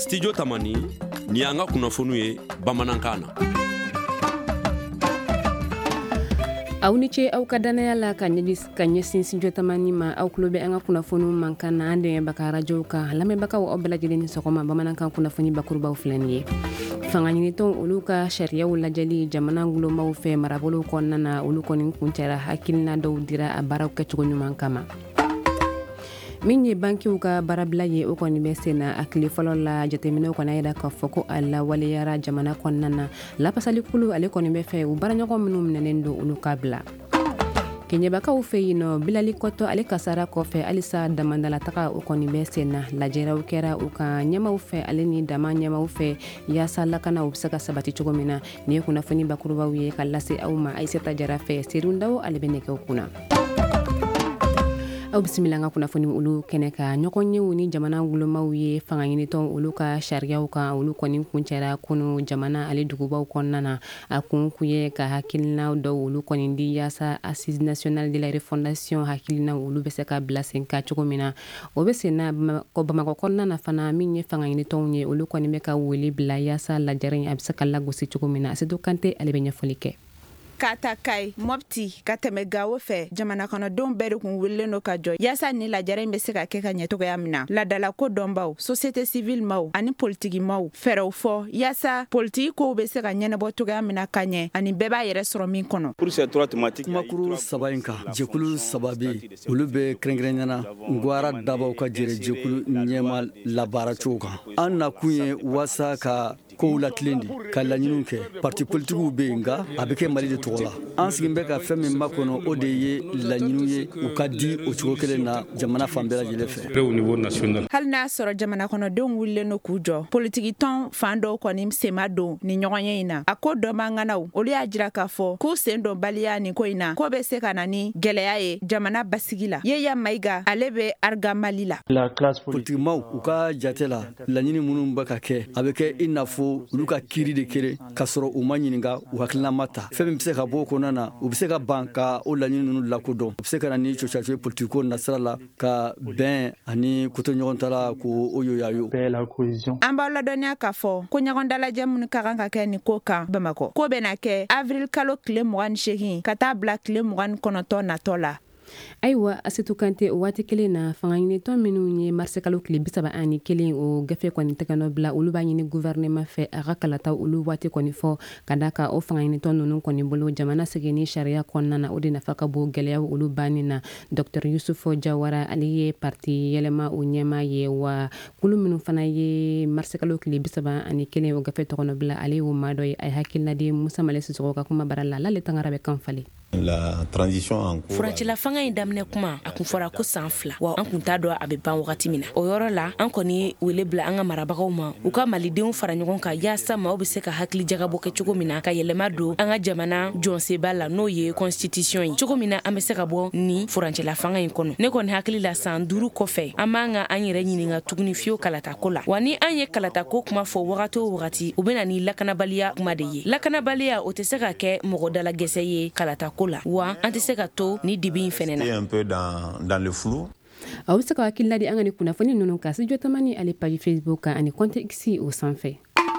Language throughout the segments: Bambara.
Studio Tamani ni anga kunafunu ye Bamanankana. Aw ni ce aw ka danaya la ka ɲɛsin Studio Tamani ma aw kulo bɛ an ka kunnafoni man kan na an dɛmɛ baka radio kan lamɛnbagaw aw bɛɛ lajɛlen ni sɔgɔma Bamanankan kunnafoni bakurubaw filɛ nin ye. Fanga ɲinitɔn olu ka sariyaw lajɛli jamana ngulomaaw fɛ marabolo kɔnɔna na olu kɔni kuncɛra hakilina dɔw dira a baaraw kɛcogo ɲuman kama. Min ye bankiw ka baarabila ye o kɔni bɛ sen na a tile fɔlɔ la jateminɛw kɔni yira k'a fɔ ko a lawaleyara jamana kɔnɔna na lapasalikulu ale kɔni bɛ fɛ u baaraɲɔgɔn minnu minɛnen don olu ka bila. Keɲɛbakaw fɛ yen nɔ Bilali Kɔtɔ ale kasara kɔfɛ halisa damandalataka o kɔni bɛ sen na lajɛraw kɛra u ka ɲɛmaw fɛ ale ni dama ɲɛmaw fɛ yaasa lakana u bɛ se ka sabati cogo min na ni ye kunnafoni bakurubaw ye ka lase aw ma Aisata Jara fɛ Serundaw ale bɛ nɛgɛw kunna. Aw bisimila an ka kunnafoni olu kɛnɛ ka ɲɔgɔn yew ni jamana ngulomaaw ye fanga ɲinitɔn olu ka sariyaw kan olu kɔni kuncɛra kunu jamana ale dugubaw kɔnɔna na a kun ye ka hakilina dɔw olu kɔni di yaasa Assise nationale de la refondation hakilina olu bɛ se ka bila sen ka cogo min na o bɛ sen na Bamakɔ kɔnɔna na fana min ye fanga ɲinitɔnw ye olu kɔni bɛ ka wele bila yaasa lajɛrɛ a bɛ se ka lagosi cogo min na Asetu Kante ale bɛ ɲɛfɔli kɛ. Kata kai Mopti ka tɛmɛ Gawo fɛ jamana kɔnɔdenw bɛɛ de kun wililen no ka jɔ yaasa ni lajɛrɛ bɛ se ka kɛ ka ɲɛ cogoya min na ladala ko dɔnbaw société civile maw ani politiki maw fɛrɛw fɔ yaasa politiki kow bɛ se ka ɲɛnabɔ cogoya min na ka ɲɛ ani bɛɛ b'a yɛrɛ sɔrɔ min kɔnɔ. Kumakuru saba in kan jɛkulu saba bɛ olu bɛ kɛrɛnkɛrɛnnena Ngwara dabaw ka jɛrɛ jɛkulu ɲɛma labaara cogo kan an nakun ye waasa ka kow latilen di ka laɲiniw kɛ parti politikiw bɛ yen nka a bɛ kɛ Mali de tɔgɔ la an sigin bɛ ka fɛn min makɔnɔ o de ye laɲiniw ye u ka di o cogo kelen na jamana fan bɛɛ lajɛlen fɛ. Hali n'a sɔrɔ jamana kɔnɔdenw wulilen no k'u jɔ politiki tɔn fan dɔw kɔni sema don ni ɲɔgɔn ye in na a ko dɔ manganaw olu y'a jira k'a fɔ k'u sen dɔn baliya nin ko in na ko bɛ se ka na ni gɛlɛya ye jamana basigi la Yeya Mayiga ale bɛ Arga Mali la. Politikimaw u ka jate la laɲini minnu bɛ ka kɛ a bɛ kɛ i n'a fɔ olu ka kiiri de kere ka sɔrɔ u ma ɲininka u hakilina ma ta fɛn min bɛ se ka bɔ o kɔnɔna na u bɛ se ka ban ka o laɲini ninnu lakodɔn u bɛ se ka na ni cocacoye politiko nasira la ka bɛn ani koto ɲɔgɔn ta la k'o yoyayo. An b'aw ladɔnniya k'a fɔ ko ɲɔgɔn dalajɛ minnu ka kan ka kɛ nin ko kan Bamakɔ ko bɛna kɛ avril kalo tile 28 ka taa bila tile 29 natɔ la. Ayiwa Asetu Kante o waati kelen na fanga ɲinitɔn minnu ye mars kalo tile 31 o gafe kɔni tɛgɛnɔ bila olu b'a ɲini gouvernement fɛ a ka kalata olu waati kɔni fɔ ka da ka o fanga ɲinitɔn ninnu kɔni bolo jamana seginni sariya kɔnɔna na o de nafa ka bon gɛlɛyaw olu banni na Dr Yusufu Jawara ale ye parti yɛlɛma o ɲɛma ye wa kulu minnu fana ye mars kalo tile 31 o gafe tɔgɔnɔ bila ale y'o maa dɔ ye a ye hakilina di Musa Male Sisoko ka kuma bara la l'ale tangara bɛ kan falen. La transition en cours. Furancɛla fanga in daminɛ kuma a kun fɔra ko san 2 wa an kun t'a dɔn a bɛ ban wagati min na o yɔrɔ la an kɔni wele bila an ka marabagaw ma u ka malidenw fara ɲɔgɔn kan yaasa maaw bɛ se ka hakili jagabɔ kɛ cogo min na ka yɛlɛma don an ka jamana jɔnseba la n'o ye constitution ye cogo min na an bɛ se ka bɔ ni furancɛla fanga in kɔnɔ ne kɔni hakili la san 5 kɔfɛ an b'an ka an yɛrɛ ɲininka tuguni fiyewu kalatako la wa ni an ye kalatako kuma fɔ wagati o wagati u bɛ na ni lakanabaliya kuma de ye lakanabaliya o tɛ se ka kɛ mɔgɔ dalagɛsɛ ye kalatako la wa an tɛ se ka to ni dibi in fɛnɛ na. Un peu dans le flou. Aw bɛ se ka hakilina di an ka ni kunnafoni ninnu kan Studio Tamani ale page Facebook kan ani compte X o sanfɛ.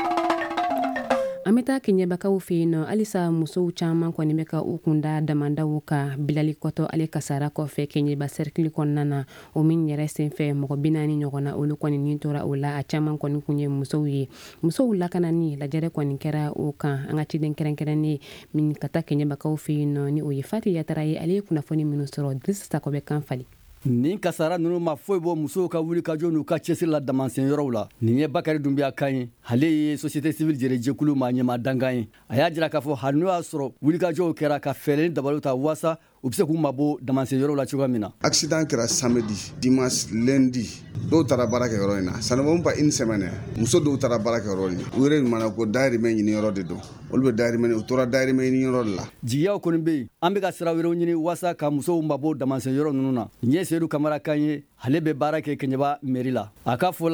An bɛ taa Keɲɛbakaw fɛ yen nɔ halisa musow caman kɔni bɛ ka u kunda damandaw kan Bilali Kɔtɔ ale kasara kɔfɛ Keɲɛba cercle kɔnɔna na o min yɛrɛ senfɛ mɔgɔ 40 ɲɔgɔn na olu kɔni nin tora o la a caman kɔni kun ye musow ye musow lakanani lajɛrɛ kɔni kɛra o kan an ka ciden kɛrɛnkɛrɛnnen min ka taa Keɲɛbakaw fɛ yen nɔ ni o ye Fati Yatara ye ale ye kunnafoni minnu sɔrɔ Idrissa Sakɔ bɛ kan fali. Nin kasara ninnu ma foyi bɔ musow ka wuli kajɔ n'u ka cɛsiri la damansen yɔrɔw la nin ye Bakari Dunbiya kan ye ale ye société civile jɛrɛ jɛkulu ma ɲɛma dankan ye a y'a jira k'a fɔ hali n'o y'a sɔrɔ wulikajɔw kɛra ka fɛɛrɛ dabaliw ta waasa u bɛ se k'u mabɔ damansen yɔrɔw la cogoya min na. Accident kɛra samedi dimanche lundi dɔw taara baara kɛ yɔrɔ in na ça ne va pas une semaine muso dɔw taara baara kɛ yɔrɔ in na u yɛrɛ ɲumana ko dayirimɛ ɲini yɔrɔ de don olu bɛ dayirimɛ u tora dayirimɛ ɲini yɔrɔ de la. Jigiyaw kɔni bɛ yen an bɛ ka sira wɛrɛw ɲini waasa ka musow mabɔ damansen yɔrɔ ninnu na nin ye Seydou Kamara kan ye ale bɛ baara kɛ Keɲɛba mairie la a ka fɔ la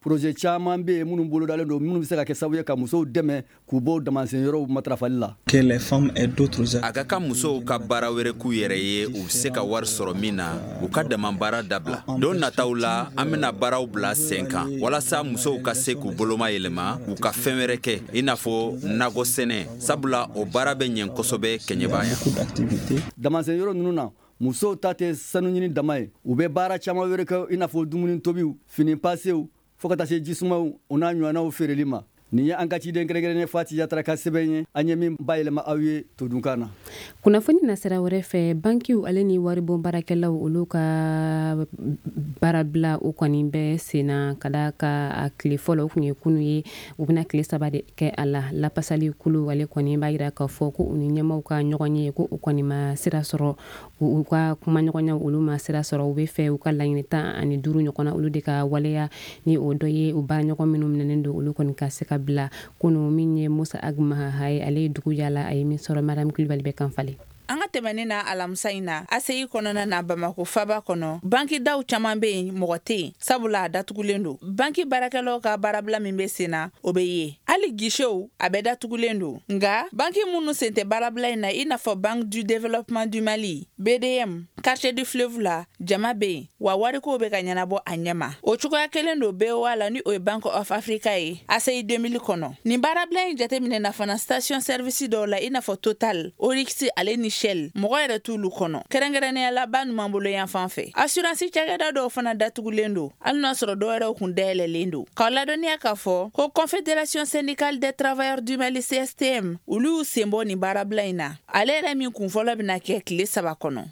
projet caman be minnu bolo dalen don minnu bɛ se ka kɛ sababu ye ka musow dɛmɛ k'u bɔ damasen yɔrɔw matarafali la. Que les femmes aient d'autres a ka musow ka baara wɛrɛ k'u yɛrɛ ye u se ka wari sɔrɔ min na u ka dama baara dabila. Don nataw la an bɛna baaraw bila sen kan walasa musow ka se k'u boloma yɛlɛma u ka fɛn wɛrɛ kɛ i n'a fɔ nakɔ sɛnɛ sabula o baara bɛ ɲɛ kosɛbɛ kɛɲɛbaya. Damasen yɔrɔ ninnu na musow ta tɛ sanu ɲini dama ye u bɛ baara caman wɛrɛ kɛ i n'a fɔ dumuni tobiw fini pasew fo ka taa se jisumaw o n'a ɲɔgɔnnaw feereli ma. Ni ye an ka ciden kɛrɛnkɛrɛnnen Fati Yatara ka sɛbɛn ye an ye min bayɛlɛma aw ye todunkan na. Kunnafoni nasira wɛrɛ fɛ bankiw ale ni waribon baarakɛlaw olu ka baarabila o kɔni bɛ senna ka da ka a tile fɔlɔ o kun ye kunu ye u bɛna tile 3 de kɛ a la lapasali kulu ale kɔni b'a yira k'a fɔ ko u ni ɲɛmaw ka ɲɔgɔn ye ko u kɔni ma sira sɔrɔ u ka kuma ɲɔgɔnya olu ma sira sɔrɔ u bɛ fɛ u ka laɲini 15 ɲɔgɔnna olu de ka waleya ni o dɔ ye u baara ɲɔgɔn minnu minɛnen don olu kɔni ka se ka bila kunu min ye Musa Agmaha Haye ale ye dugu yala a ye min sɔrɔ Madame Kulibali bɛ kan falen. An ka tɛmɛni na alamisa in na ACI kɔnɔna na Bamako faba kɔnɔ banki daw caman bɛ yen mɔgɔ tɛ yen sabula a datugulen don banki baarakɛlaw ka baarabila min bɛ sen na o bɛ ye hali guichet a bɛ datugulen don nka banki minnu sen tɛ baarabila in na i n'a fɔ Banque du Développement du Mali BDM Quartier du Fleuve la jama bɛ yen wa wariko bɛ ka ɲɛnabɔ a ɲɛma o cogoya kelen don BOA la ni o ye Bank of Africa ye ACI 2000 kɔnɔ nin baarabila in jateminɛ na fana station service dɔw la i n'a fɔ Total Oryx ale ni Shell mɔgɔ yɛrɛ t'ulu kɔnɔ kɛrɛnkɛrɛnnenya la ba numan bolo yan fan fɛ assurance cakɛda dɔw fana datugulen don hali n'a sɔrɔ dɔw yɛrɛ kun dayɛlɛlen don k'aw ladɔnniya k'a fɔ ko Confédération syndicale des travailleurs du Mali CSTM olu y'u sen bɔ nin baarabila in na ale yɛrɛ min kun fɔlɔ bɛna kɛ tile 3 kɔnɔ.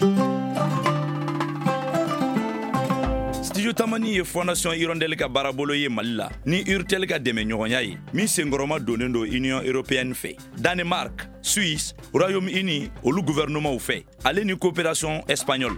Studio Tamani ye Fondation Hirondelle ka baarabolo ye Mali la ni Urtel ka dɛmɛ ɲɔgɔnya ye min senkɔrɔma donnen don Union Européenne fɛ Danemark, Suisse, Royaume-Uni olu gouvernement fɛ ale ni coopération espagnole.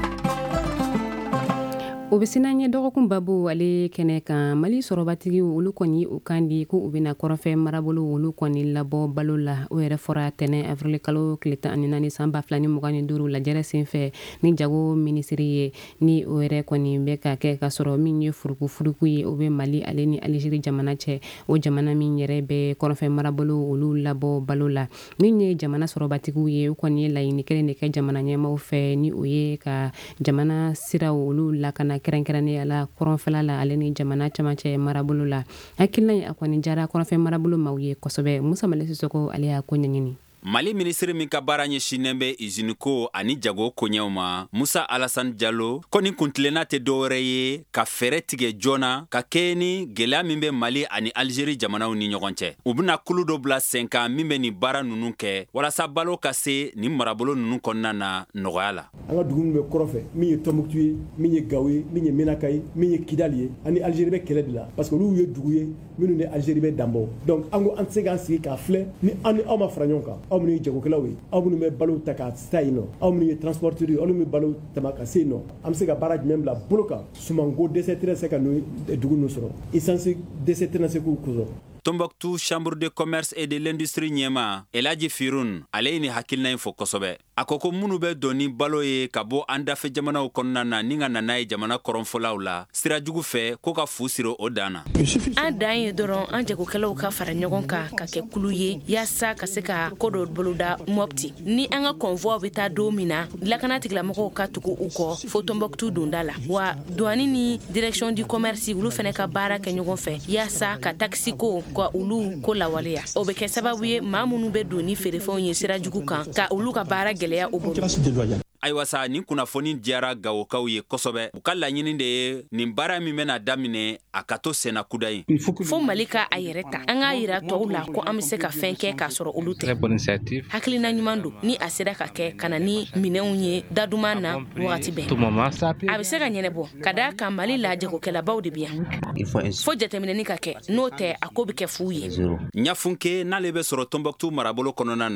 O bɛ sina ɲɛ dɔgɔkun babu ale kɛnɛ kan Mali sɔrɔbatigiw olu kɔni u kan di ko u bɛna kɔrɔnfɛ marabolo olu kɔni labɔ balo la o yɛrɛ fɔra tɛnɛ avril kalo tile 14 san 2025 lajɛrɛ senfɛ ni jago minisiri ye ni o yɛrɛ kɔni bɛ ka kɛ ka sɔrɔ min ye furuku ye o bɛ Mali ale ni Algérie jamana cɛ o jamana min yɛrɛ bɛ kɔrɔnfɛ marabolo olu labɔ balo la min ye jamana sɔrɔbatigiw ye o kɔni ye laɲini kelen de kɛ jamana ɲɛmaw fɛ ni o ye ka jamana siraw olu lakana kɛrɛnkɛrɛnnenya la kɔrɔnfɛla la ale ni jamana camancɛ marabolo la hakilina ye a kɔni jara kɔrɔnfɛ marabolo maaw ye kosɛbɛ Musa Male Sisoko ale y'a ko ɲɛɲini. Mali ministre min ka baara ɲɛsinnen bɛ usine ko ani jago koɲɛw ma Musa Alassane Diallo ko nin kuntilenna tɛ dɔwɛrɛ ye ka fɛɛrɛ tigɛ joona ka kɛ ni gɛlɛya min bɛ Mali ani Algérie jamanaw ni ɲɔgɔn cɛ u bɛna kulu dɔ bila sen kan min bɛ nin baara ninnu kɛ walasa balo ka se nin marabolo ninnu kɔnɔna na nɔgɔya la. An ka dugu min bɛ kɔrɔfɛ min ye Tombouctou ye min ye Gao ye min ye Menaka ye min ye Kidali ye ani Algérie bɛ kɛlɛ de la parce que olu ye dugu ye minnu ni Algérie bɛ danbɔ donc an ko an tɛ se k'an sigi k'a filɛ ni an ni aw ma fara ɲɔgɔn kan aw minnu ye jagokɛlaw ye aw minnu bɛ balo ta ka taa yen nɔ aw minnu ye transporteurs ye aw minnu bɛ balo tama ka se yen nɔ an bɛ se ka baara jumɛn bila bolo kan sumanko dɛsɛ tɛna se ka dugu ninnu sɔrɔ essence dɛsɛ tɛna se k'u sɔrɔ. Tombouctou Chambre de commerce et de l'industrie ɲɛma Elaji Firoun ale ye nin hakilina in fɔ kosɛbɛ a ko ko minnu bɛ don ni balo ye ka bɔ an dafɛ jamanaw kɔnɔna na ni ka nana ye jamana kɔrɔnfɔlaw la sira jugu fɛ ko ka fu siri o dan na. An dan ye dɔrɔn an jagokɛlaw ka fara ɲɔgɔn kan ka kɛ kulu ye yaasa ka se ka ko dɔ boloda Mopti ni an ka convoi bɛ taa don min na lakana tigilamɔgɔw ka tugu u kɔ fo Tombouctou donda la wa douane ni direction du commerce olu fɛnɛ ka baara kɛ ɲɔgɔn fɛ yaasa ka taxi ko ka olu ko lawaleya o bɛ kɛ sababu ye maa minnu bɛ don ni feerefɛnw ye sira jugu kan ka olu ka baara gɛlɛya o bolo. Ayiwa sa nin kunnafoni diyara gawokaw ye kosɛbɛ u ka laɲini de ye nin baara min bɛna daminɛ a ka to senna kuda ye fo Mali ka a yɛrɛ ta an k'a yira tɔw la ko an bɛ se ka fɛn kɛ k'a sɔrɔ olu tɛ hakilina ɲuman don ni a sera ka kɛ ka na ni minɛnw ye daduman na wagati bɛɛ a bɛ se ka ɲɛnɛbɔ ka da kan Mali la jagokɛlabaw de bɛ yan fo jateminɛni ka kɛ n'o tɛ a ko bɛ kɛ fu ye ɲafunke n'ale bɛ sɔrɔ Tombouctou marabolo kɔnɔna na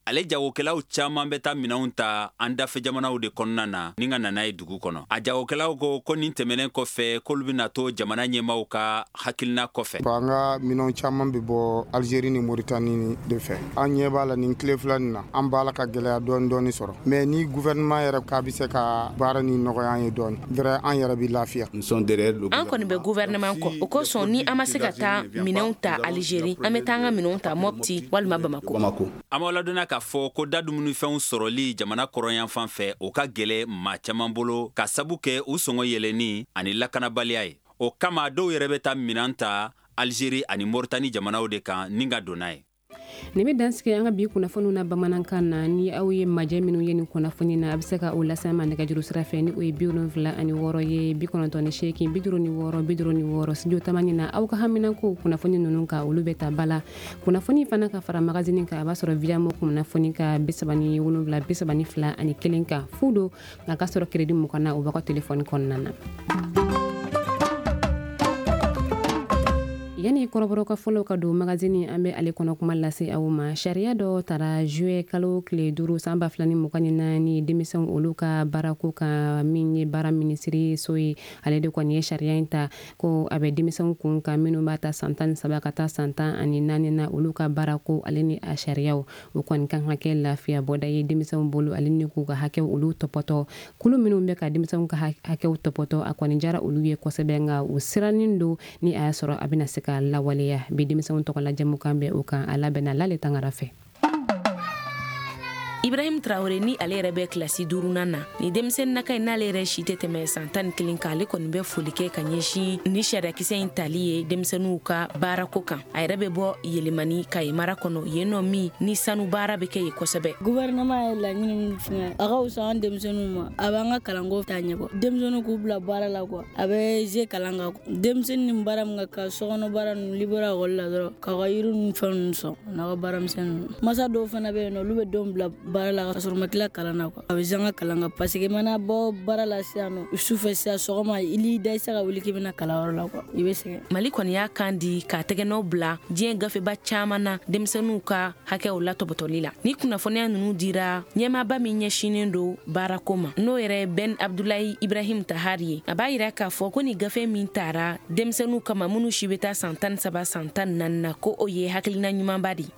ale jagokɛlaw caaman bɛ taa minɛnw ta an dafe jamanaw de kɔnɔna na ni ka nana ye dugu kɔnɔ. A jagokɛlaw ko nin tɛmɛnen kɔfɛ k'olu bɛna to jamana ɲɛmaw ka hakilina kɔfɛ. An ka minɛnw caaman bɛ bɔ Algérie ni Mauritanie de fɛ. An ɲɛ b'a la nin tile fila nin na an b'a la ka gɛlɛya dɔɔni sɔrɔ. Mais ni gouvernement yɛrɛ k'a bɛ se ka baara ni nɔgɔya an ye dɔɔni. Vrai an yɛrɛ bɛ lafiya. An kɔni bɛ gouvernement kɔ. O kosɔn ni an ma se ka taa minɛnw ta Algérie, an bɛ taa an ka minɛnw ta Mopti walima Bamako. An b'a ladonna k'a fɔ ko da dumunifɛnw sɔrɔli jamana kɔrɔyan fan fɛ o ka gɛlɛ maa caman bolo ka sabu kɛ u sɔngɔ yɛlɛni ani lakanabaliya ye. O kama dɔw yɛrɛ bɛ taa minɛn ta Algérie ani Mauritanie jamanaw de kan ni ka donna ye. Ni bɛ dansigi an ka bi kunnafoniw na bamanankan na ni aw ye majɛ minnu ye nin kunnafoni na a bɛ se ka o lase ma nɛgɛjuru sira fɛ ni o ye 76 ye 98 56 56 studio tamani na aw ka haminako kunnafoni ninnu ka olu bɛ ta bala kunnafoni fana ka fara magazine kan a b'a sɔrɔ vidéo kunnafoni ka 37 32 ani 1 kan fu do nka ka sɔrɔ crédit mun kana o b'a ka téléphone kɔnɔna na. Yani kɔrɔbɔrɔ ka fɔlɔ ka don magazine an bɛ ale kɔnɔ kuma lase aw ma sariya dɔ tara juillet kalo tile 5 san 2024 denmisɛnw olu ka baarako ka min ye baara minisiri so ye ale de kɔni ye sariya in ta ko a bɛ denmisɛnw kun ka minnu b'a ta san 13 ka taa san 14 na olu ka baarako ale ni a sariyaw o kɔni kan ka kɛ lafiya bɔda ye denmisɛnw bolo ale ni k'u ka hakɛw olu tɔpɔtɔ kulu minnu bɛ ka denmisɛnw ka hakɛw tɔpɔtɔ a kɔni jara olu ye kosɛbɛ nka u siranin do ni a y'a sɔrɔ a bɛna se ka lawaleya bi denmisɛnw tɔgɔ la jamukan bɛ o kan a labɛnna lale tangara fɛ. Ibrahim Traoré ni ale yɛrɛ bɛ kilasi 5nan na ni denmisɛnnin na kan n'ale yɛrɛ si tɛ tɛmɛ san 11 kan ale kɔni bɛ foli kɛ ka ɲɛsin ni sariyakisɛ in tali ye denmisɛnninw ka baarako kan a yɛrɛ bɛ bɔ yelemani Kayi mara kɔnɔ yen nɔ min ni sanu baara bɛ kɛ yen kosɛbɛ. Gouvernement ye laɲini min fɛngɛ a ka wusa an denmisɛnninw ma a b'an ka kalanko taa ɲɛbɔ denmisɛnninw k'u bila baara la quoi a bɛ je kalan kan denmisɛnnin ni baara min ka sokɔnɔ baara ninnu libéra école la dɔrɔn k'a ka yiri ni fɛn ninnu sɔn n'a ka baara misɛnninw masa dɔw fana bɛ yen nɔ olu bɛ denw bila baara la ka sɔrɔ ma tila kalan na quoi a bɛ zanga kalan kan parce que mana bɔ baara la sisan nɔ sufɛ sisan sɔgɔma ili da isa ka wuli k'i bɛna kalanyɔrɔ la quoi i bɛ sɛgɛn. Mali kɔni y'a kan di k'a tɛgɛnɔw bila diɲɛ gafeba caman na denmisɛnninw ka hakɛw latɔbɔtɔli la ni kunnafoniya ninnu dira ɲɛmaaba min ɲɛsinen do baarako ma n'o yɛrɛ Ben Abdulayi Ibrahim Tahari ye a b'a yira k'a fɔ ko ni gafe min taara denmisɛnninw kama minnu si bɛ taa san 13 san 14 na ko o ye hakilina ɲumanba di.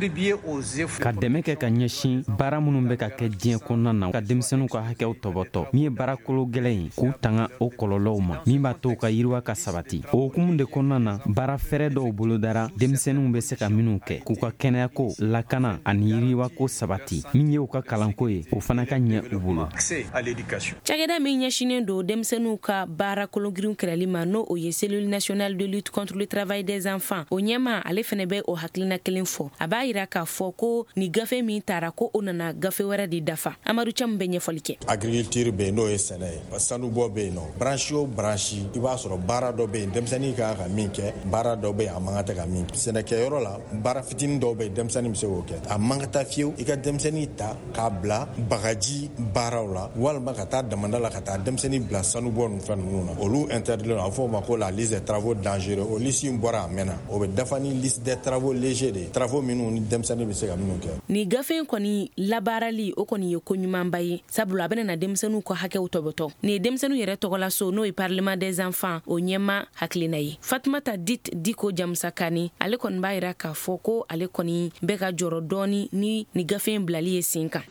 Ka dɛmɛ kɛ ka ɲɛsin baara minnu bɛ ka kɛ diɲɛ kɔnɔna na ka denmisɛnninw ka hakɛw tɔbɔtɔ min ye baarakolo gɛlɛn ye k'u tanga o kɔlɔlɔw ma min b'a to ka yiriwa ka sabati o hukumu de kɔnɔna na baara fɛrɛ dɔw bolodara denmisɛnninw bɛ se ka minnu kɛ k'u ka kɛnɛyako lakana ani yiriwako sabati min ye u ka kalanko ye o fana ka ɲɛ u bolo. Cakɛda min ɲɛsinen do denmisɛnninw ka baarakolo girinw kɛlɛli ma n'o o ye cellule nationale de lutte contre le travail des enfants o ɲɛma ale fɛnɛ bɛ o hakilina kelen fɔ a b'a yira k'a fɔ ko ni gafe min taara ko o nana gafe wɛrɛ de dafa Amadu Camu bɛ ɲɛfɔli kɛ. Agriculture bɛ yen n'o ye sɛnɛ ye sanubɔ bɛ yen nɔ branche o branche i b'a sɔrɔ baara dɔ bɛ yen denmisɛnnin kan ka min kɛ baara dɔ bɛ yen a man ka tɛ ka min kɛ sɛnɛkɛyɔrɔ la baara fitinin dɔw bɛ yen denmisɛnnin bɛ se k'o kɛ a man ka taa fiyewu i ka denmisɛnnin ta k'a bila bagaji baaraw la walima ka taa damanda la ka taa denmisɛnnin bila sanubɔ ninnu fɛn ninnu na olu interdit a fɔ o ma ko la liste des travaux dangereux o liste in bɔra a mɛnna o bɛ dafa ni liste des travaux légers de travaux minnu ni denmisɛnnin bɛ se ka minnu kɛ. Ni gafe in kɔni labaarali o kɔni ye ko ɲumanba ye sabula a bɛna denmisɛnninw ka hakɛw tɔbɔtɔ ni denmisɛnninw yɛrɛ tɔgɔla so n'o ye parlement des enfants o ɲɛma hakilina ye Fatumata Diko Jamusa Kani ale kɔni b'a yira k'a fɔ ko ale kɔni bɛ ka jɔrɔ dɔɔni ni gafe in bilali ye sen kan.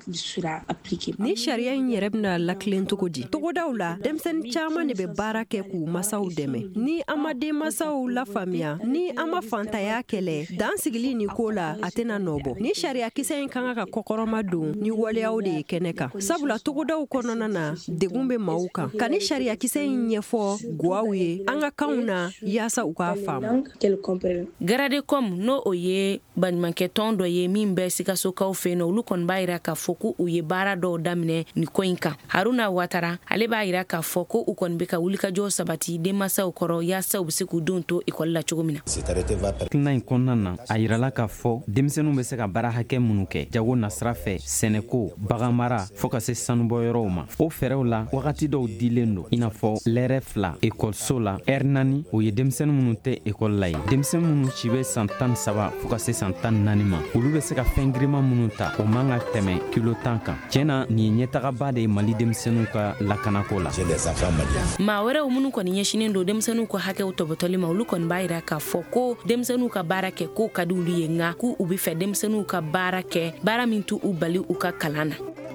Ni sariya in yɛrɛ bɛna lakilen cogo di togodaw la denmisɛnnin caman de bɛ baara kɛ k'u masaw dɛmɛ ni an ma denmasaw lafaamuya ni an ma fantanya kɛlɛ dan sigili ni ko la a tɛna nɔbɔ ni sariya kisɛ in kan ka kɔkɔrɔma don ni waleyaw de ye kɛnɛ kan sabula togodaw kɔnɔna na degun bɛ maaw kan ka ni sariya kisɛ in ɲɛfɔ guwaw ye an ka kanw na yaasa u k'a faamu. Garadecom n'o o ye baɲumankɛ tɔn dɔ ye min bɛ Sikasokaw fɛ yen nɔ olu kɔni b'a yira k'a fɔ ko u ye baara dɔw daminɛ ni ko in kan Haruna Watara ale b'a yira k'a fɔ ko u kɔni bɛ ka wulikajɔ sabati denmasaw kɔrɔ yaasa u bɛ se k'u denw to ekɔli la cogo min na. Hakilina in kɔnɔna na a yirala k'a fɔ denmisɛnninw bɛ se ka baara hakɛ minnu kɛ jago nasa sira fɛ sɛnɛko baganmara fɔɔ ka se sanubɔyɔrɔw ma. O fɛɛrɛw la wagati dɔw dilen do i n'a fɔ lɛrɛ 2 ekɔliso la ɛri 4 o ye denmisɛni minnu tɛ ekɔli la ye. Denmisɛni minnu si bɛ san 13 fɔɔ ka se san 14 ma olu bɛ se ka fɛn girima minnu ta o man ka tɛmɛ kilo 10 kan. Tiɲɛna nin ye ɲɛtagaba de ye Mali denmisɛnninw ka lakanako la. maa wɛrɛw minnu kɔni ɲɛsinen do denmisɛnninw ka hakɛw tɔbɔtɔli ma olu kɔni b'a yira k'a fɔ ko denmisɛnninw ka baara kɛ k'o ka di olu ye nka k'u bɛ fɛ denmisɛnninw ka baara kɛ baara min t'u bali u ka kalan na.